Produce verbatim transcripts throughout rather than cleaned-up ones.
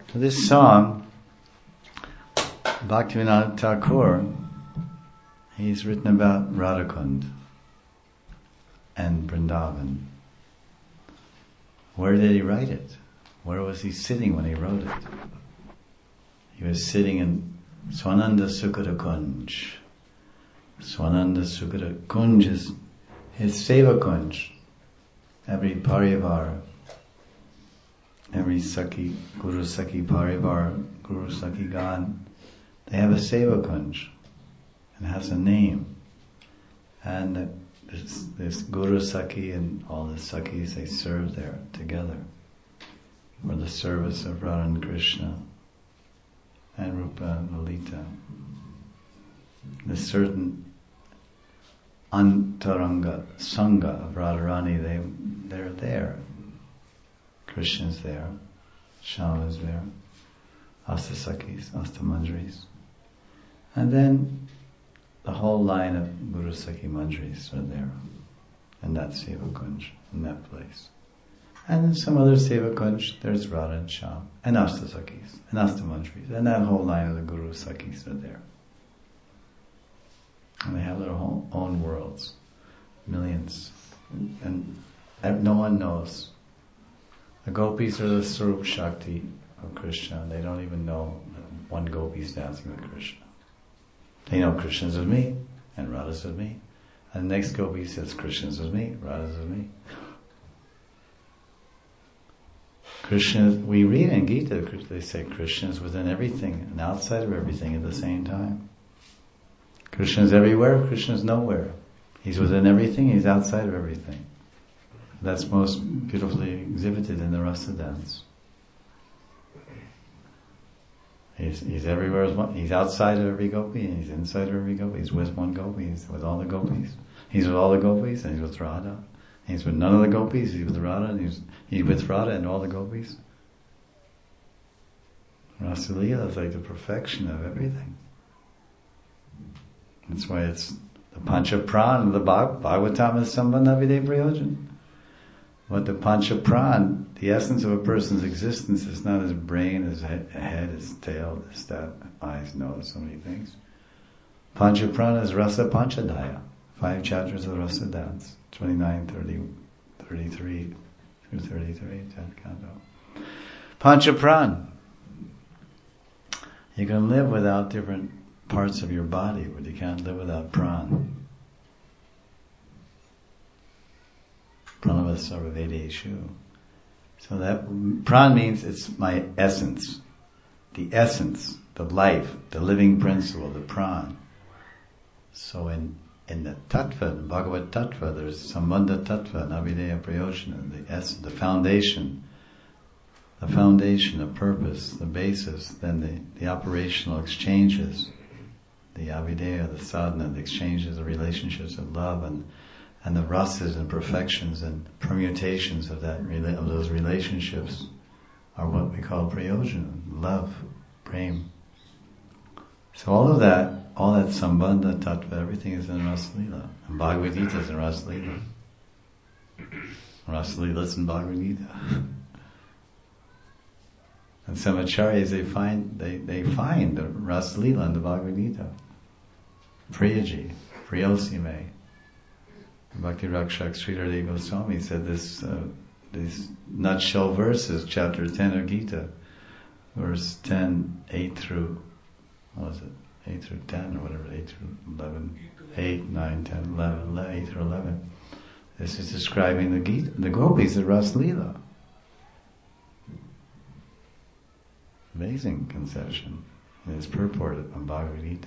So this song, Bhaktivinoda Thakur, he's written about Radhakund and Vrindavan. Where did he write it? Where was he sitting when he wrote it? He was sitting in Swananda Sukata Kunj. Swananda Sukata Kunj is his Seva Kunj. Every Parivar, every Sakhi, Guru Sakhi Parivar, Guru Sakhi Gan, they have a Seva Kunj. It has a name. And this, this Guru Sakhi and all the Sakhis, they serve there together for the service of Radha and Krishna and Rupa and Lalita. There's certain Antaranga Sangha of Radharani, they, they're there. Krishna's there, Shama's there, Asta Sakhis, Asta Manjaris. And then the whole line of Guru Sakhi Manjaris are there, in that Seva Kunj, in that place. And in some other Seva Kunj, there's Radha and Sham, and Asta Sakhis, and Asta Manjaris, and that whole line of the Guru Sakhis are there. And they have their whole own worlds, millions, and, and no one knows. The gopis are the Swarup Shakti of Krishna. They don't even know that one gopi is dancing with Krishna. They know Krishna's with me, and Radha's with me. And the next gopi says, Krishna's with me, Radha's with me. Krishna, we read in Gita, they say Krishna is within everything and outside of everything at the same time. Krishna is everywhere, Krishna is nowhere. He's within everything, he's outside of everything. That's most beautifully exhibited in the Rasa dance. He's, he's everywhere as one. He's outside of every gopi, and he's inside of every gopi. He's with one gopi, he's with all the gopis. He's with all the gopis, and he's with Radha. He's with none of the gopis, he's with Radha, and he's, he's with Radha and all the gopis. Rasa Leela is like the perfection of everything. That's why it's the Pancha Pran of the Bhag- Bhagavatam is Sambandha Vide Prayojan. But the Pancha Pran, the essence of a person's existence, is not his brain, his head, his tail, his that, eyes, nose, so many things. Pancha Pran is Rasa Panchadaya, five chapters of the Rasa dance, twenty-nine, thirty, thirty-three through thirty-three, tenth canto. Pancha Pran. You can live without different parts of your body, but you can't live without Pran. Pranava Sarvavedeshu. So that Pran means it's my essence, the essence, the life, the living principle, the Pran. So in in the Tattva, the Bhagavad Tattva, there's Sambandha Tattva, Navideya Prayojana, the essence, the foundation, the foundation, the purpose, the basis, then the, the operational exchanges, the Avideya, the sadhana, the exchanges, the relationships of love and and the rasas and perfections and permutations of that of those relationships are what we call prayojana, love, prem. So all of that, all that sambandha, tattva, everything is in Rasa Leela. And Bhagavad Gita is in Rasa Leela. Rasa Leela is in Bhagavad Gita. And some acharyas, they find, they, they find the Rasa Leela in the Bhagavad Gita. Priyaji, Priyosime. Bhakti Rakshak Sridhar Goswami said this, uh, these nutshell verses, chapter ten of Gita, verse ten, eight through, what was it, eight through ten or whatever, eight through eleven, eight, nine, ten, eleven, eight through eleven. This is describing the Gita, the gopis of Rasa Leela. Amazing conception. It is purported on Bhagavad Gita.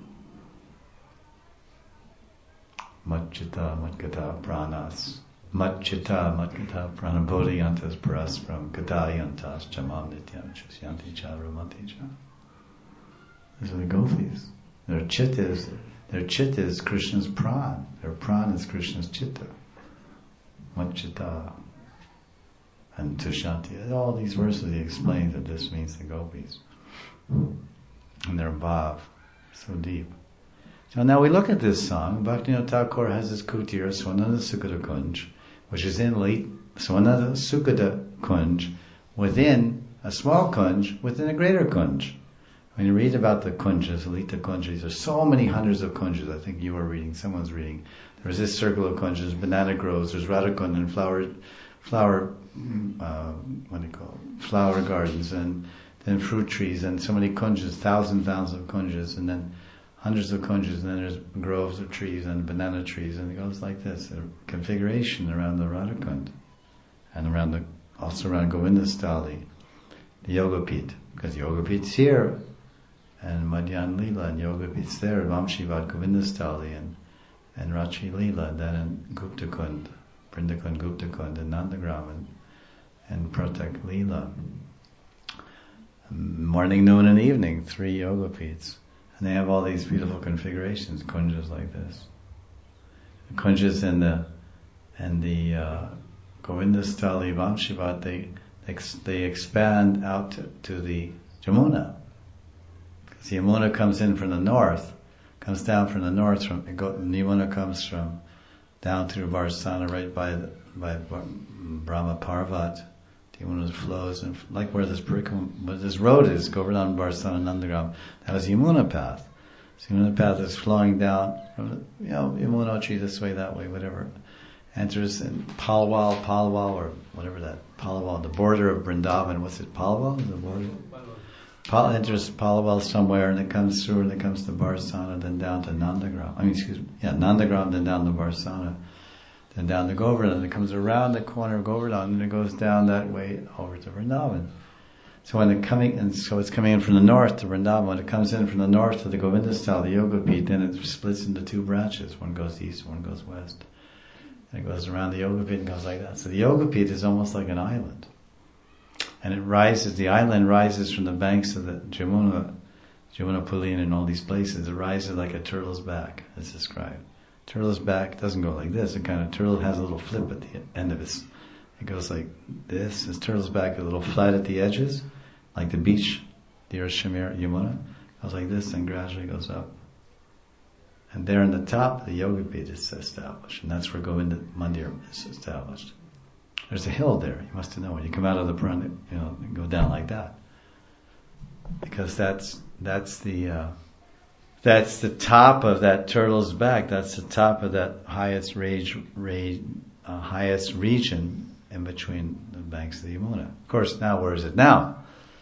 Matchita, Matgata, Pranas. Matchita, Matgata, Pranabodhiyantas, Paraspram, Gatayantas, Chamam Nityam, Chasyanti Cha, Ramanti Cha. These are the gopis. Their chitta is, their chitta is Krishna's pran. Their pran is Krishna's chitta. Matchita. And Tushanti. All these verses he explains that this means the gopis. And their bhav. So deep. So now we look at this song. Bhaktivinoda Thakur has his kutir, Swananda Sukata Kunj, which is in late Swananda Sukata Kunj, within a small kunj within a greater kunj. When you read about the kunjas, Lalita kunjas, there's so many hundreds of kunjas. I think you were reading, someone's reading. There's this circle of kunjas, banana groves, there's Radhakund and flower, flower, uh, what do you call it? Flower gardens, and then fruit trees, and so many kunjas, thousands, thousands of kunjas, and then hundreds of kunjas, and then there's groves of trees and banana trees, and it goes like this, a configuration around the Radhakund, and around the, also around Govindasthali, the Yogapith, because Yogapith's here, and Madhyan Leela and Yogapith's there, Vamshivat Govindasthali, and, and Rachi Leela, and then in Guptakund, Vrindakund, Guptakund, and Nandagram, and, and Pratak Leela. Morning, noon, and evening, three Yogapiths. And they have all these beautiful configurations, kunjas like this. The kunjas and the and the uh, Govindasthali Vamshivat, they they expand out to, to the Yamuna. Because the Yamuna comes in from the north, comes down from the north. From the Yamuna comes from down through Varsana, right by the, by Brahma Parvat. The Yamuna flows, and like where this where this road is, Govardhan, Varsana, Nandagram, that was Yamuna path. So Yamuna path is flowing down, you know, Yamunotri this way, that way, whatever. Enters in Palwal, Palwal, or whatever that, Palwal, the border of Vrindavan. What's it, Palwal? Is the border? Pal enters Palwal somewhere, and it comes through, and it comes to Varsana, then down to Nandagram. I mean, excuse me, yeah, Nandagram, then down to Varsana. And down to Govardhan, it comes around the corner of Govardhan, and it goes down that way over to Vrindavan. So when it coming, and so it's coming in from the north to Vrindavan. When it comes in from the north to the Govindasthal, the Yogapith, then it splits into two branches. One goes east, one goes west. And it goes around the Yogapith and goes like that. So the Yogapith is almost like an island. And it rises, the island rises from the banks of the Jamuna, Jamuna Pulin and all these places. It rises like a turtle's back, as described. Turtle's back doesn't go like this. It kind of, turtle has a little flip at the end of its, it goes like this. This turtle's back is a little flat at the edges, like the beach, the Shamir Yamuna. Goes like this and gradually goes up. And there in the top, the Yogapith is established. And that's where Govinda Mandir is established. There's a hill there. You must know when you come out of the Pran, you know, go down like that. Because that's, that's the, uh, That's the top of that turtle's back. That's the top of that highest rage, rage, uh, highest region in between the banks of the Yamuna. Of course, now where is it now?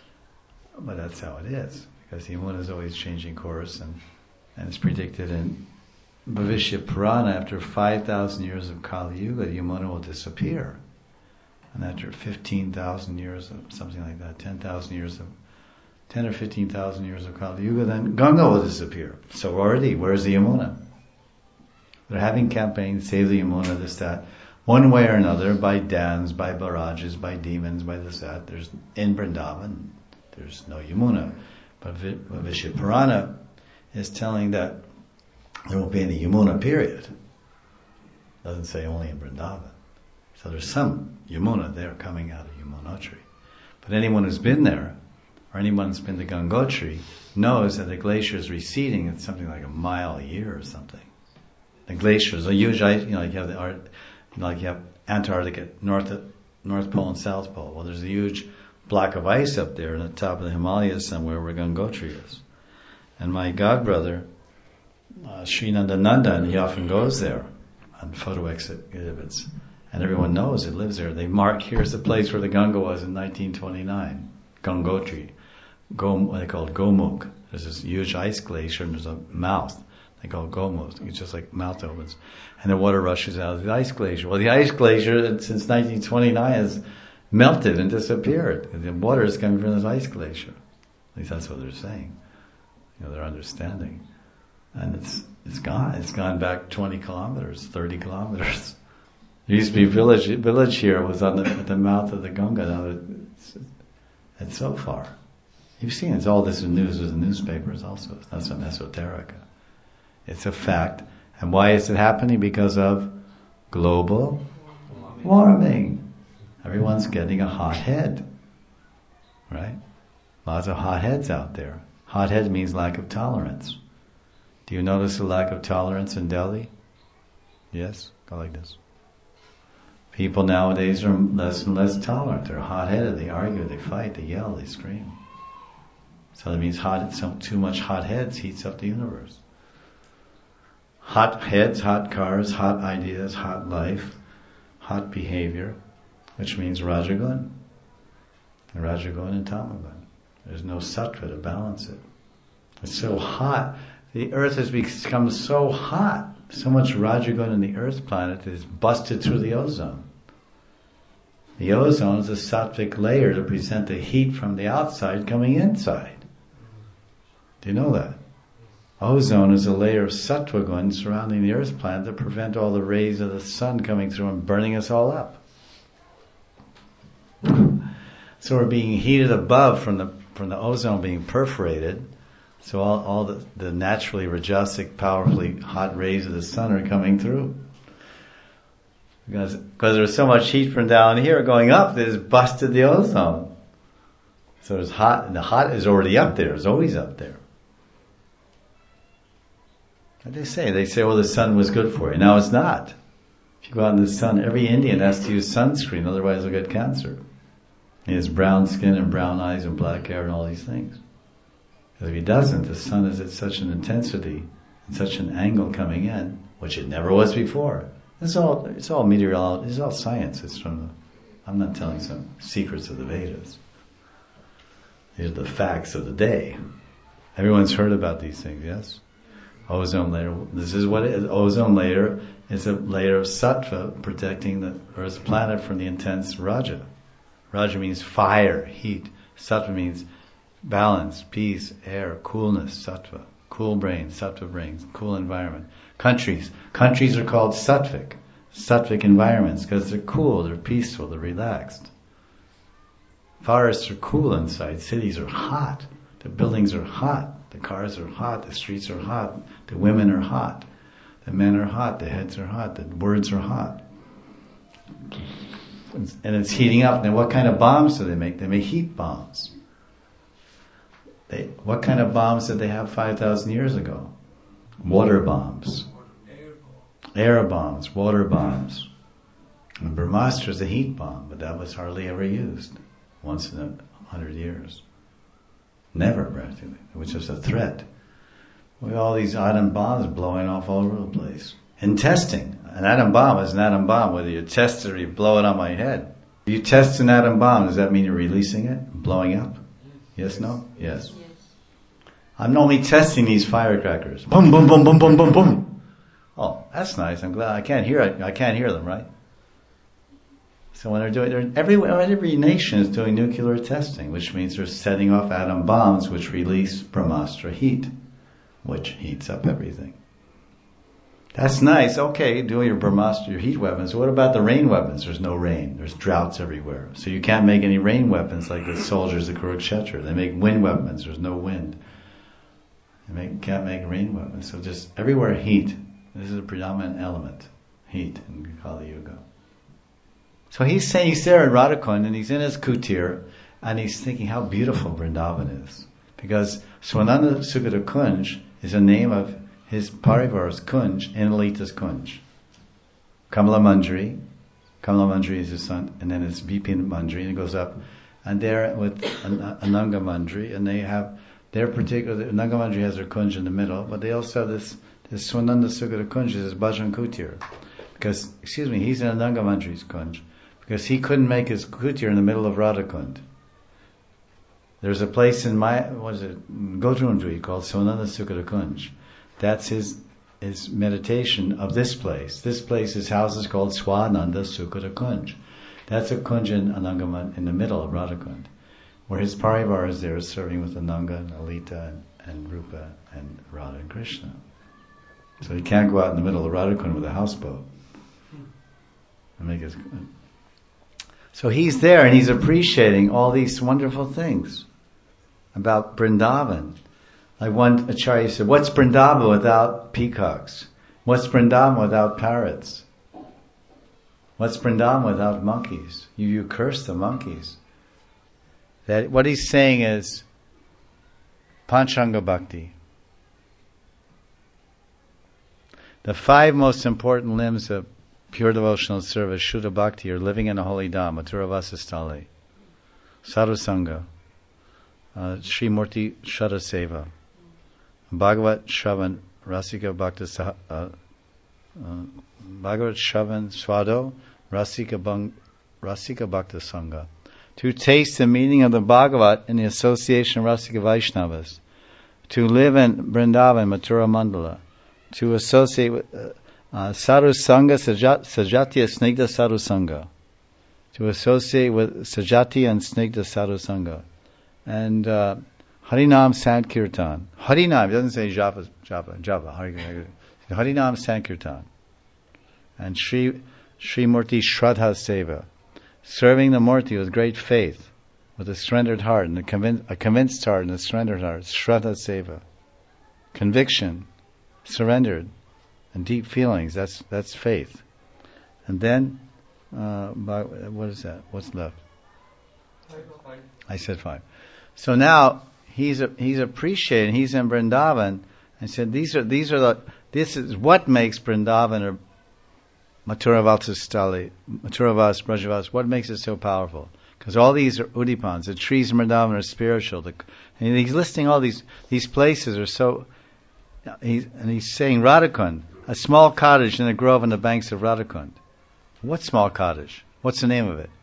But that's how it is, because the Yamuna is always changing course, and, and it's predicted in Bhavishya Purana, after five thousand years of Kali Yuga, the Yamuna will disappear. And after fifteen thousand years of something like that, ten thousand years of ten or fifteen thousand years of Kali Yuga, then Ganga will disappear. So already, where's the Yamuna? They're having campaigns, save the Yamuna, this, that. One way or another, by dams, by barrages, by demons, by this, that. There's, in Vrindavan, there's no Yamuna. But Vishya Purana is telling that there won't be any Yamuna, period. It doesn't say only in Vrindavan. So there's some Yamuna there coming out of Yamunotri. But anyone who's been there, or anyone who's been to Gangotri, knows that the glacier is receding at something like a mile a year or something. The glacier is a huge ice, you know, like you have the art, you know, like you have Antarctica, North, North Pole and South Pole. Well, there's a huge block of ice up there on the top of the Himalayas somewhere where Gangotri is. And my godbrother, uh, Srinandananda, and he often goes there on photo exhibits. And everyone knows it lives there. They mark, here's the place where the Ganga was in nineteen twenty-nine. Gangotri. Go, what they call Gomukh. There's this huge ice glacier and there's a mouth. They call it Gomukh. It's just like mouth opens. And the water rushes out of the ice glacier. Well, the ice glacier since nineteen twenty-nine has melted and disappeared. The water is coming from this ice glacier. At least that's what they're saying. You know, their understanding. And it's, it's gone. It's gone back twenty kilometers, thirty kilometers. There used to be a village, village here was on the, at the mouth of the Ganga. Now it's, it's so far. You've seen it's all this in news with the newspapers also. It's not some esoterica. It's a fact. And why is it happening? Because of global warming. Everyone's getting a hot head. Right? Lots of hot heads out there. Hot head means lack of tolerance. Do you notice a lack of tolerance in Delhi? Yes? Go like this. People nowadays are less and less tolerant. They're hot-headed. They argue, they fight, they yell, they scream. So that means hot, so too much hot heads heats up the universe. Hot heads, hot cars, hot ideas, hot life, hot behavior, which means Rajagun. Rajagun and Tamagun. There's no sattva to balance it. It's so hot. The earth has become so hot. So much Rajagun in the earth planet is busted through the ozone. The ozone is a sattvic layer to present the heat from the outside coming inside. Do you know that? Ozone is a layer of sattva gun surrounding the earth planet to prevent all the rays of the sun coming through and burning us all up. So we're being heated above from the from the ozone being perforated. So all, all the, the naturally rajasic, powerfully hot rays of the sun are coming through. Because, because there's so much heat from down here going up that it's busted the ozone. So it's hot, and the hot is already up there. It's always up there. What do they say? They say, well, the sun was good for you. Now it's not. If you go out in the sun, every Indian has to use sunscreen, otherwise they'll get cancer. He has brown skin and brown eyes and black hair and all these things. Because if he doesn't, the sun is at such an intensity and such an angle coming in, which it never was before. It's all it's all meteorology. It's all science. It's from the, I'm not telling some secrets of the Vedas. These are the facts of the day. Everyone's heard about these things, yes? Ozone layer. This is what it is. Ozone layer is a layer of sattva protecting the Earth's planet from the intense raja. Raja means fire, heat. Sattva means balance, peace, air, coolness, sattva. Cool brain, sattva brains, cool environment. Countries. Countries are called sattvic. Sattvic environments because they're cool, they're peaceful, they're relaxed. Forests are cool inside. Cities are hot. The buildings are hot. The cars are hot. The streets are hot. The women are hot. The men are hot. The heads are hot. The words are hot. And it's heating up. Now what kind of bombs do they make? They make heat bombs. They, what kind of bombs did they have five thousand years ago? Water bombs. Air bombs, water bombs. And Brahmastra is a heat bomb, but that was hardly ever used. Once in a hundred years. Never, practically. It was just a threat. We have all these atom bombs blowing off all over the place. And testing. An atom bomb is an atom bomb, whether you test it or you blow it on my head. If you test an atom bomb, does that mean you're releasing it? Blowing up? Yes, no? Yes. Yes. I'm only testing these firecrackers. Boom, boom, boom, boom, boom, boom, boom. Oh, that's nice. I'm glad I can't hear it. I can't hear them, right? So when they're doing, they're, every every nation is doing nuclear testing, which means they're setting off atom bombs, which release Brahmastra heat, which heats up everything. That's nice. Okay, doing your Brahmastra, your heat weapons. What about the rain weapons? There's no rain. There's droughts everywhere. So you can't make any rain weapons like the soldiers of Kurukshetra. They make wind weapons. There's no wind. They make, can't make rain weapons. So just everywhere heat. This is a predominant element. Heat in Kali Yuga. So he's saying, he's there in Radhakund and he's in his kutir and he's thinking how beautiful Vrindavan is. Because Swananda Sugata Kunj is a name of his Parivar's Kunj in Lalita's Kunj. Kamala Manjari, Kamala Manjari is his son, and then it's Vipin Manjari, and it goes up. And they're with Ananga Manjari, and they have their particular, Ananga Manjari has their Kunj in the middle, but they also have this, this Swananda Sugata Kunj is his Bhajan Kutir. Because, excuse me, he's in Ananga Manjari's Kunj. Because he couldn't make his kutir in the middle of Radhakund. There's a place in my, what is it, Gotundri called Swananda Sukata Kunj. That's his his meditation of this place. This place, his house is called Swananda Sukata Kunj. That's a kunj in Anangaman in the middle of Radhakund, where his parivar is there serving with Ananga and Alita and, and Rupa and Radha and Krishna. So he can't go out in the middle of Radhakund with a houseboat and make his. So he's there and he's appreciating all these wonderful things about Vrindavan. Like one Acharya said, what's Vrindavan without peacocks? What's Vrindavan without parrots? What's Vrindavan without monkeys? You, you curse the monkeys. That what he's saying is Panchanga Bhakti. The five most important limbs of pure devotional service, Shuddha Bhakti, or living in a holy dham, Mathura Vasistali, Sadhu Sangha, uh, Sri Murti Shada Seva, Bhagavat Shravan, Rasika Bhakta, uh, uh, Bhagavat Shravan Swado, Rasika, Bang, Rasika Bhakta Sangha. To taste the meaning of the Bhagavat in the association of Rasika Vaishnavas. To live in Vrindavan, Mathura Mandala. To associate with uh, uh, Sadhu Sangha, Sajat, Sajati and Snigdha Sadhu Sangha. To associate with Sajati and Snigdha Sadhu Sangha. And uh, Harinam Sankirtan. Harinam, it doesn't say Japa, Japa, Japa. Harinam, Harinam Sankirtan. And Sri, Sri Murti Shraddha Seva. Serving the Murti with great faith, with a surrendered heart, and a, convinced, a convinced heart and a surrendered heart. Shraddha Seva. Conviction, surrendered, and deep feelings. That's that's faith. And then, uh, what is that? What's left? Five. I said five. So now he's a, he's appreciating. He's in Vrindavan, and said these are these are the this is what makes Vrindavan or Mathura Valsastali, Mathura Vas, Brajavas, what makes it so powerful? Because all these are Udipans, the trees in Vrindavan are spiritual. The, and he's listing all these these places are so. He's, and he's saying Radhakund, a small cottage in a grove on the banks of Radhakund. What small cottage? What's the name of it?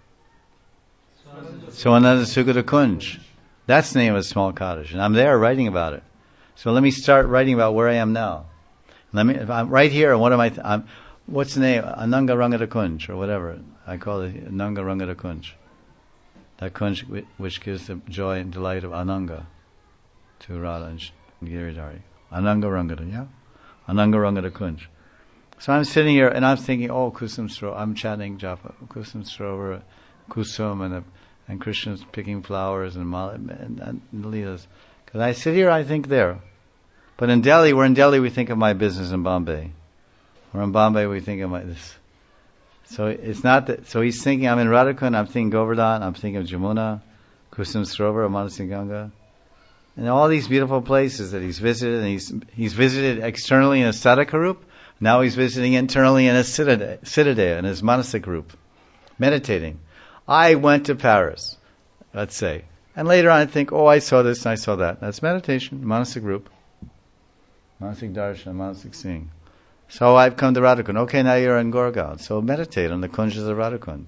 Savananda Sugata Kunj. That's the name of a small cottage, and I'm there writing about it. So let me start writing about where I am now. Let me. If I'm right here, and what am I? Th- I'm, what's the name? Ananga Rangada Kunj, or whatever I call it, Ananga Rangada Kunj. That Kunj which gives the joy and delight of Ananga to Radha and Giridhari. Ananga Rangada, yeah? Ananga Rangada Kunj. So I'm sitting here and I'm thinking, oh, Kusum Sro, I'm chanting Japa, Kusum Srovar, Kusum, and, and Krishna's picking flowers and, and, and, and Leelas. Because I sit here, I think there. But in Delhi, we're in Delhi, we think of my business in Bombay. We're in Bombay, we think of my this. So it's not that, so he's thinking, I'm in Radhakund, I'm thinking Govardhan, I'm thinking of Jamuna, Kusum Srovar, Manasi Ganga. And all these beautiful places that he's visited, and he's he's visited externally in a sadhaka group. Now he's visiting internally in a siddhadaya, in his manasik group, meditating. I went to Paris, let's say, and later on I think, oh, I saw this and I saw that. That's meditation, manasik group, manasik darshan, manasik seeing. So I've come to Radhakund. Okay, now you're in Gorgaon. So meditate on the kunjas of Radhakund.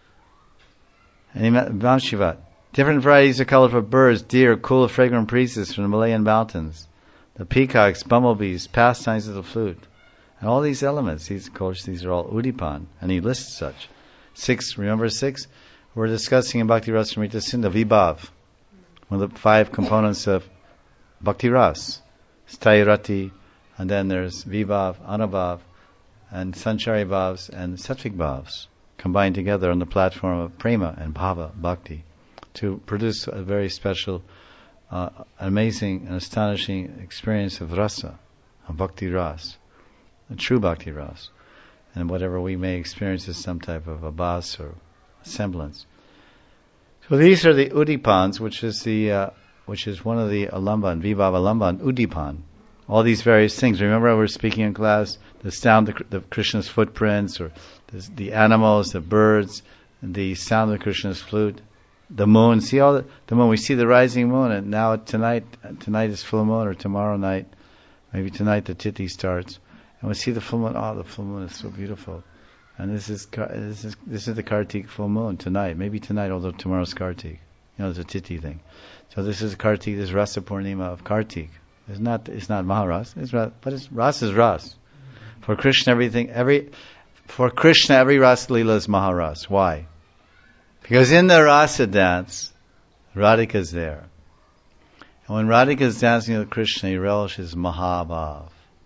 And Vamshivat. Different varieties of colorful birds, deer, cool, fragrant breezes from the Malayan mountains. The peacocks, bumblebees, pastimes of the flute. And all these elements, these, of course, these are all Udipan. And he lists such. Six, remember six? We're discussing in Bhakti Rasamrita Sindhu, Vibhav. One of the five components of Bhakti Ras. Sthayi and then there's Vibhav, Anubhav, and Sanchari Bhavs, and Satvik Bhavs, combined together on the platform of Prema and Bhava, Bhakti, to produce a very special, uh, amazing and astonishing experience of rasa, of Bhakti Ras, a true Bhakti Ras, and whatever we may experience is some type of a bhas or semblance. So these are the Udipans, which is the, uh, which is one of the Alamban, Vibhav Alamban, Udipan. All these various things. Remember, we were speaking in class the sound of the Krishna's footprints, or the, the animals, the birds, the sound of Krishna's flute, the moon. See all the, the moon. We see the rising moon, and now tonight, tonight is full moon, or tomorrow night, maybe tonight the Tithi starts, and we see the full moon. Oh, the full moon is so beautiful. And this is this is this is the Kartik full moon tonight. Maybe tonight, although tomorrow's Kartik. You know, it's a Tithi thing. So this is Kartik. This is Rasa Purnima of Kartik. It's not, it's not Maharas, it's Ras, but it's, Ras is Ras. For Krishna, everything, every, for Krishna, every Ras Leela is Maharas. Why? Because in the Rasa dance, Radhika is there. And when Radhika is dancing with Krishna, he relishes Mahabhav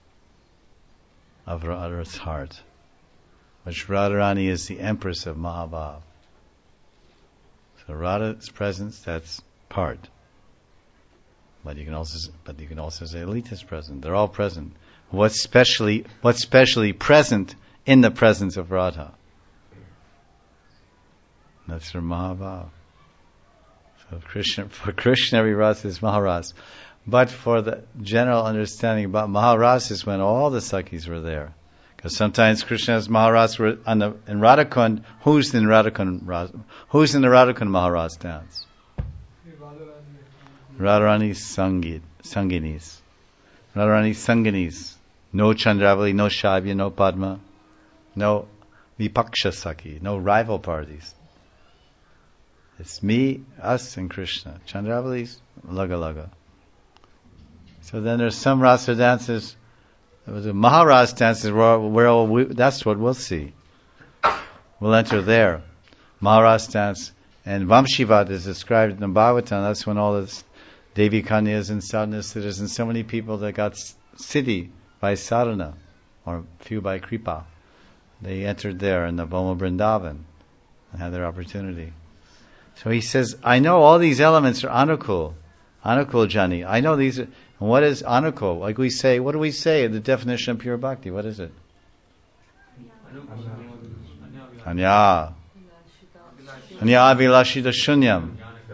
of Radha's heart. Which Radharani is the empress of Mahabhav. So Radha's presence, that's part. But you can also, but you can also say Lita is present. They're all present. What's specially, what's specially present in the presence of Radha? That's for Mahabhav. So Krishna, for Krishna, every rasa is Maharas. But for the general understanding about Maharas is when all the Sakhis were there. Because sometimes Krishna has Maharas on the, in Radhakund. Who's in Radhakund? Who's in the Radhakund Maharas dance? Radharani Sangit, Sanginis. Radharani Sanginis. No Chandravali, no Shavya, no Padma, no Vipaksha Saki, no rival parties. It's me, us, and Krishna. Chandravali's Laga Laga. So then there's some rasa dances. The Maharas dances where, where we, that's what we'll see. We'll enter there. Maharas dance and Vamshivat is described in the Bhagavatam. That's when all the Devi Kanyas and sadhana siddhas and so many people that got siddhi by sadhana or few by kripa, they entered there in the Boma Vrindavan and had their opportunity. So he says, I know all these elements are anukul, anukul jani. I know these are, and what is anukul? Like we say, what do we say? The definition of pure bhakti, what is it? Anya. Anya avilashita shunyam.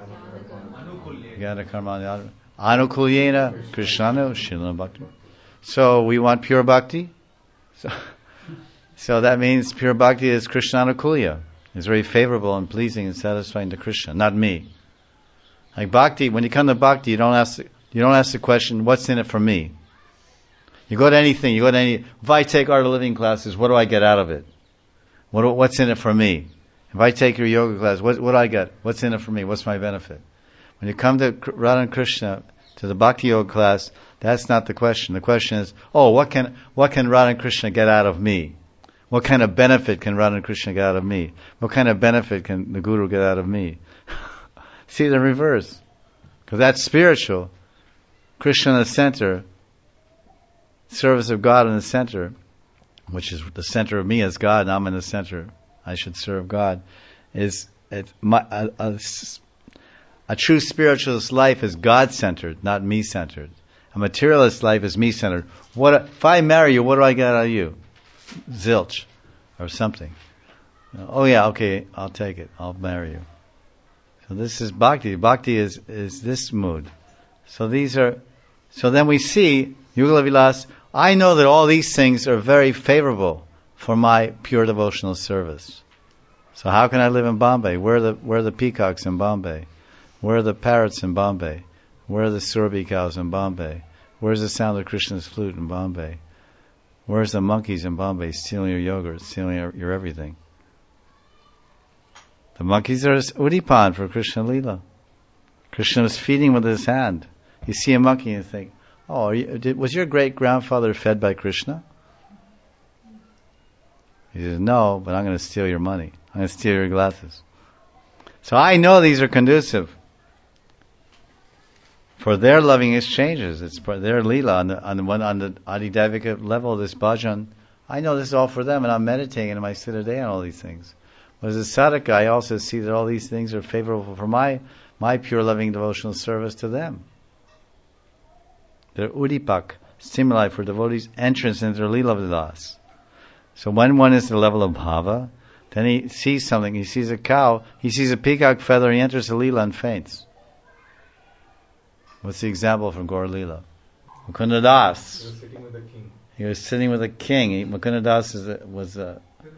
Gyana karma anukulyena krishnanu shilam bhakti. So we want pure bhakti? So, so that means pure bhakti is Krishnanukulya. It's very favorable and pleasing and satisfying to Krishna, not me. Like bhakti, when you come to bhakti, you don't ask the, you don't ask the question, what's in it for me? You go to anything, you go to any, if I take art of living classes, what do I get out of it? What, what's in it for me? If I take your yoga class, what, what do I get? What's in it for me? What's my benefit? When you come to Radha and Krishna, to the bhakti yoga class, that's not the question. The question is, oh, what can, what can Radha and Krishna get out of me? What kind of benefit can Radha and Krishna get out of me? What kind of benefit can the Guru get out of me? See the reverse. Because that's spiritual. Krishna in the center, service of God in the center, which is the center of me as God, and I'm in the center, I should serve God, is it's my, a, a, a true spiritualist life is God-centered, not me-centered. A materialist life is me-centered. What if I marry you, what do I get out of you? Zilch or something. Oh yeah, okay, I'll take it. I'll marry you. So this is bhakti. Bhakti is, is this mood. So these are, so then we see, Yugala Vilas, I know that all these things are very favorable for my pure devotional service. So how can I live in Bombay? Where are the, where are the peacocks in Bombay? Where are the parrots in Bombay? Where are the surabhi cows in Bombay? Where's the sound of Krishna's flute in Bombay? Where's the monkeys in Bombay stealing your yogurt, stealing your, your everything? The monkeys are Udipan for Krishna Leela. Krishna was feeding with his hand. You see a monkey and you think, oh, are you, did, was your great-grandfather fed by Krishna? He says, no, but I'm going to steal your money. I'm going to steal your glasses. So I know these are conducive for their loving exchanges. It's for their Leela on the, on the one on the Adidavika level, this bhajan. I know this is all for them, and I'm meditating in my Siddha day on all these things. But as a sadhaka, I also see that all these things are favorable for my my pure loving devotional service to them. They're udipak, stimuli for devotees' entrance into their Leela Vilas. So when one is at the level of bhava, then he sees something, he sees a cow, he sees a peacock feather, he enters the Leela and faints. What's the example from Gaur Leela? Mukunda Das. He was sitting with the king. He was sitting with a king. He, Mukunda Das is a, was a,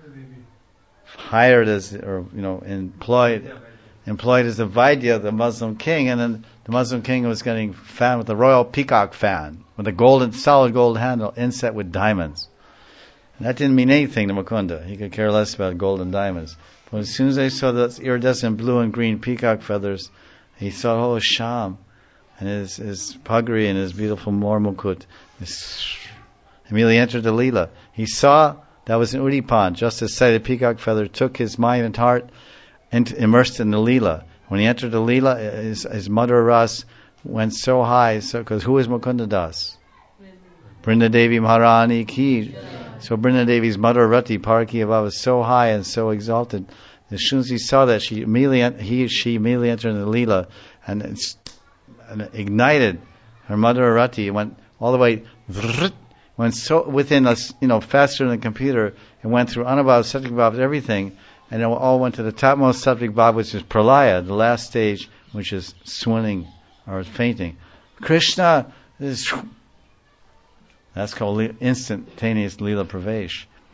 hired as, or you know, employed, employed as a Vaidya, the Muslim king, and then the Muslim king was getting fan with a royal peacock fan with a golden, solid gold handle, inset with diamonds. And that didn't mean anything to Mukunda. He could care less about gold and diamonds. But as soon as they saw those iridescent blue and green peacock feathers, he saw, oh, Sham, and his, his pagri and his beautiful mormukut. Immediately entered the Leela. He saw that was an Udipan, just as sight of the peacock feather took his mind and heart and immersed in the Leela. When he entered the Leela, his, his Madhura Ras went so high, so because who is Mukunda Das? Brinda Devi Maharani Ki. So Brinda Devi's Madhura Rati Parakiyava was so high and so exalted. As soon as he saw that, she immediately he she immediately entered the Leela and, it's, and ignited her Madhura Rati. It went all the way, went so within us, you know, faster than the computer. It went through Anubhav, Satvik Bhav, everything, and it all went to the topmost Satvik Bhav, which is Pralaya, the last stage, which is swooning or fainting. Krishna is. That's called instantaneous Leela Pravesh.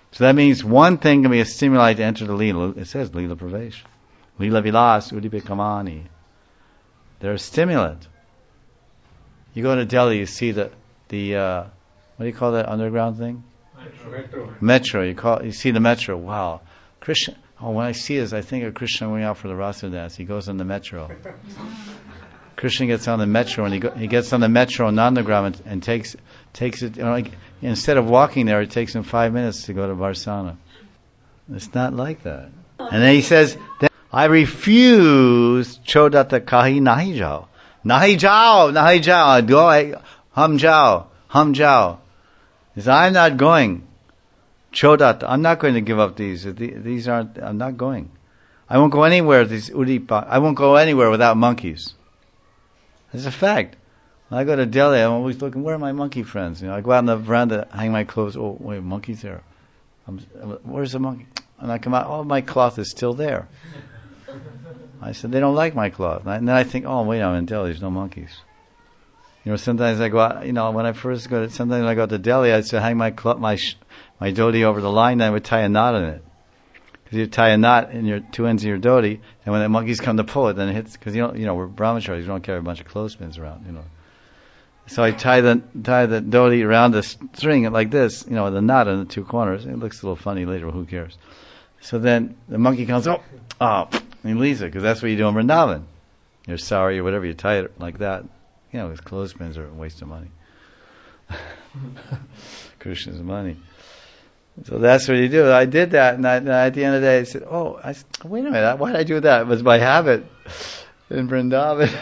So that means one thing can be a stimuli to enter the Leela. It says Leela Pravesh. Leela Vilas, Udipikamani. They're a stimulant. You go to Delhi, you see the, the uh, what do you call that underground thing? Metro. Metro. You call you see the metro. Wow. Krishna. Oh, when I see this, I think of Krishna going out for the Rasa dance. He goes on the metro. Krishna gets on the metro, and he go, he gets on the metro in Nandagram and, and takes takes it. You know, like, instead of walking there, it takes him five minutes to go to Varsana. It's not like that. And then he says, "I refuse. Chodata kahi nahi jao, nahi jao, nahi jao. Go, hum jao, hum jao." He says, "I'm not going. Chodat, I'm not going to give up these. These aren't. I'm not going. I won't go anywhere. These udipa. I won't go anywhere without monkeys." It's a fact. When I go to Delhi, I'm always looking, where are my monkey friends? You know, I go out on the veranda, hang my clothes. Oh, wait, monkey's there. I'm, where's the monkey? And I come out, oh, my cloth is still there. I said, they don't like my cloth. And then I think, oh, wait, I'm in Delhi, there's no monkeys. You know, sometimes I go out, you know, when I first go to, sometimes when I go to Delhi, I'd say, hang my cloth, my, my dhoti over the line, and I would tie a knot in it. Because you tie a knot in your two ends of your dhoti, and when the monkeys come to pull it, then it hits. Because you know, you know, we're brahmacharis, you don't carry a bunch of clothespins around, you know. So I tie the tie the dhoti around the string like this, you know, with a knot in the two corners. It looks a little funny later, but who cares? So then the monkey comes, oh, oh, and he leaves it, because that's what you do in Vrindavan. You're sorry or whatever, you tie it like that. You know, because clothespins are a waste of money. Krishna's money. So that's what you do. I did that, and, I, and at the end of the day, I said, oh, I said, wait a minute, why did I do that? It was by habit in Vrindavan.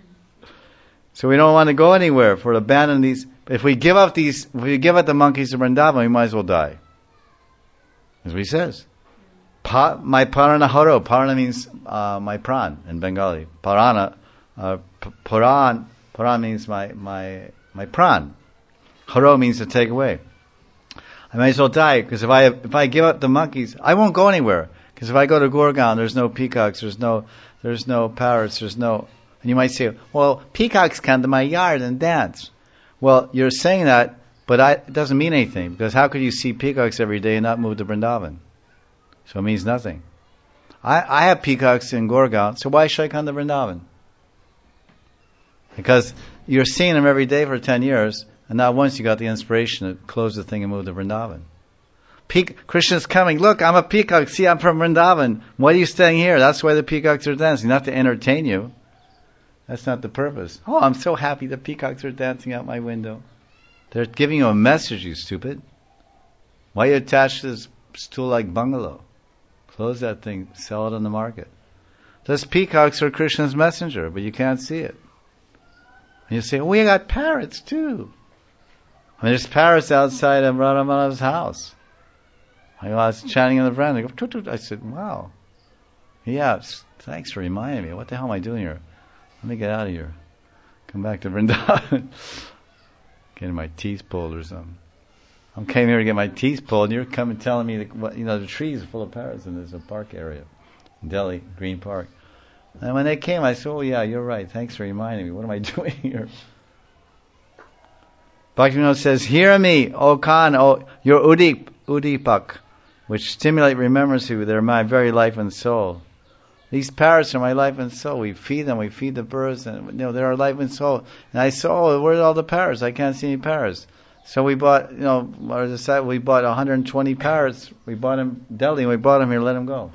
So we don't want to go anywhere. If we're abandon these, if we give up these, if we give up the monkeys to Vrindavan, we might as well die. That's what he says. Pa, my parana haro. Parana means uh, my pran in Bengali. Parana, uh, p- paran, paran means my, my, my pran. Haro means to take away. I might as well die, because if I if I give up the monkeys, I won't go anywhere. Because if I go to Gurgaon, there's no peacocks, there's no there's no parrots, there's no. And you might say, well, peacocks come to my yard and dance. Well, you're saying that, but I, it doesn't mean anything, because how could you see peacocks every day and not move to Vrindavan? So it means nothing. I I have peacocks in Gurgaon, so why should I come to Vrindavan? Because you're seeing them every day for ten years. And not once you got the inspiration to close the thing and move to Vrindavan. Peak, Krishna's coming. Look, I'm a peacock. See, I'm from Vrindavan. Why are you staying here? That's why the peacocks are dancing, not to entertain you. That's not the purpose. Oh, I'm so happy the peacocks are dancing out my window. They're giving you a message, you stupid. Why are you attached to this stool-like bungalow? Close that thing. Sell it on the market. Those peacocks are Krishna's messenger, but you can't see it. And you say, oh, we got parrots too. I mean, there's parrots outside of Radhamana's house. I was chatting in the veranda. I go, toot, toot. I said, wow. Yeah, thanks for reminding me. What the hell am I doing here? Let me get out of here. Come back to Vrindavan. Getting my teeth pulled or something. I came here to get my teeth pulled, and you're coming telling me that, what, you know, the trees are full of parrots, and there's a park area in Delhi, Green Park. And when they came, I said, oh yeah, you're right. Thanks for reminding me. What am I doing here? Bhaktivinoda says, hear me, O Khan, O your Udip, Udipak, which stimulate remembrance of you. They're my very life and soul. These parrots are my life and soul. We feed them, we feed the birds, and you know, they're our life and soul. And I saw, oh, where's all the parrots? I can't see any parrots. So we bought, you know, we bought one hundred twenty parrots. We bought them in Delhi, and we bought them here, let them go.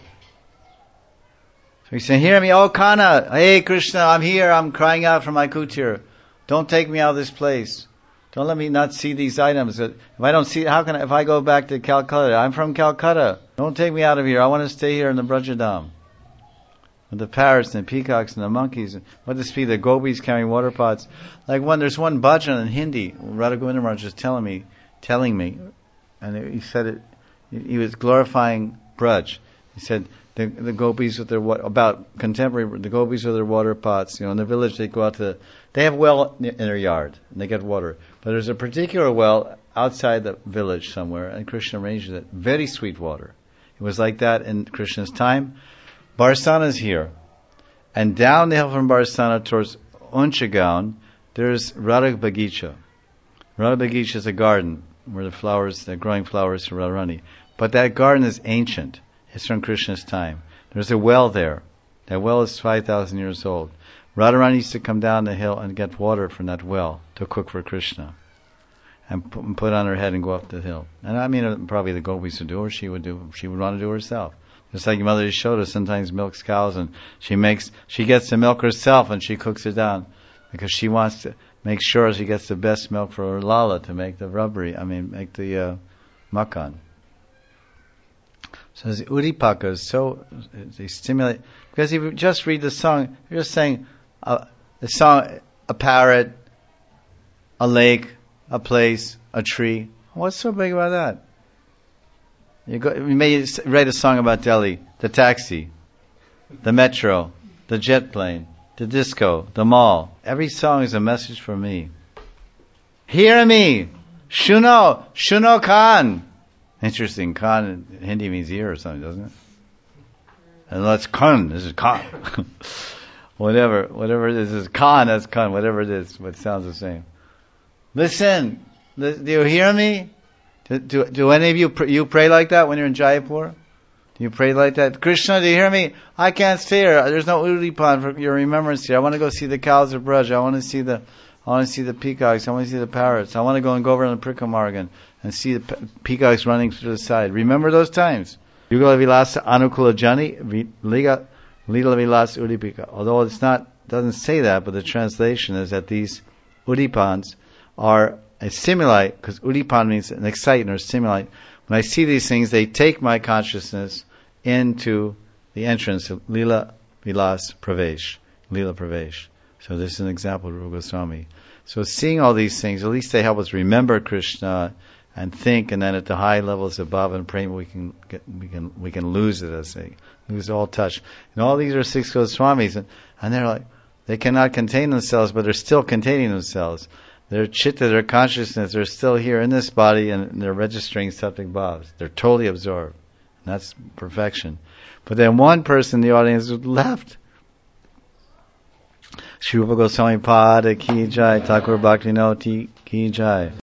So he said, hear me, O Kana, hey Krishna, I'm here, I'm crying out for my kutir. Don't take me out of this place. Don't let me not see these items. If I don't see, how can I, if I go back to Calcutta, I'm from Calcutta. Don't take me out of here. I want to stay here in the Brajadam. With the parrots and the peacocks and the monkeys. What this be? The gopis carrying water pots. Like one, there's one bhajan in Hindi. Radha Govinda Maharaj was telling me, telling me, and he said it, he was glorifying Braj. He said, the, the gopis with their, about contemporary, the gopis with their water pots, you know, in the village they go out to, they have a well in their yard, and they get water. But there's a particular well outside the village somewhere, and Krishna arranged it. Very sweet water. It was like that in Krishna's time. Barsana is here. And down the hill from Barsana towards Unchagaon, there's Radha Bagicha. Radha Bagicha is a garden where the flowers, they're growing flowers for Radharani. But that garden is ancient. It's from Krishna's time. There's a well there. That well is five thousand years old. Radharani used to come down the hill and get water from that well to cook for Krishna. And put on her head and go up the hill. And I mean, probably the gopis would do, or she would do, she would want to do herself. Just like Mother Yashoda sometimes milks cows, and she makes, she gets the milk herself and she cooks it down because she wants to make sure she gets the best milk for her Lala to make the rubbery, I mean, make the uh, makan. So the Udipaka is so, they stimulate, because if you just read the song, you're just saying, uh, the song, a parrot, a lake, a place, a tree. What's so big about that? You go, you may write a song about Delhi, the taxi, the metro, the jet plane, the disco, the mall. Every song is a message for me. Hear me! Shuno! Shuno Khan! Interesting, Khan in Hindi means ear or something, doesn't it? And that's Khan, this is Khan. whatever, whatever it is, this is Khan, that's Khan, whatever it is, but it sounds the same. Listen, do you hear me? Do, do, do any of you pr- you pray like that when you're in Jaipur? Do you pray like that? Krishna, do you hear me? I can't stay here. There's no Udipan for your remembrance here. I want to go see the cows of Braj. I want to see the, I want to see the peacocks. I want to see the parrots. I want to go and go over on the Prikamargan and see the pe- peacocks running to the side. Remember those times. Yugala Vilasa Anukula Jani Lila Vilas Udipika. Although it's not, doesn't say that, but the translation is that these Udipans are a stimuli, because Udipan means an excitant or stimuli. When I see these things, they take my consciousness into the entrance of Lila Vilas Pravesh. Lila Pravesh. So this is an example of Rupa Goswami. So seeing all these things, at least they help us remember Krishna and think, and then at the high levels above and praying, we can get, we can we can lose it, as they lose all touch. And all these are six Goswamis, and, and they're like, they cannot contain themselves, but they're still containing themselves. Their chitta, their consciousness, they're still here in this body, and they're registering Sattvic Bhavs. They're totally absorbed. And that's perfection. But then one person in the audience left. Shri Rupa Goswami Pada Ki Jai, Thakur Bhaktivinoda Ki Jai.